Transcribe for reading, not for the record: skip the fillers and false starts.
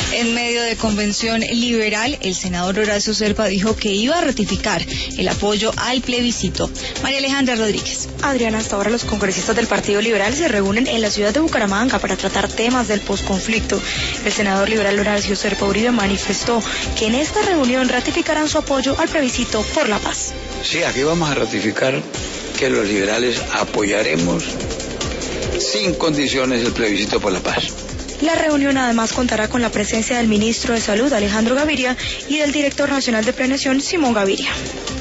En medio de convención liberal, el senador Horacio Serpa dijo que iba a ratificar el apoyo al plebiscito. María Alejandra Rodríguez. Adriana, hasta ahora los congresistas del Partido Liberal se reúnen en la ciudad de Bucaramanga para tratar temas del posconflicto. El senador liberal Horacio Serpa Uribe manifestó que en esta reunión ratificarán su apoyo al plebiscito por la paz. Sí, aquí vamos a ratificar que los liberales apoyaremos sin condiciones el plebiscito por la paz. La reunión además contará con la presencia del ministro de Salud, Alejandro Gaviria, y del director nacional de Planeación, Simón Gaviria.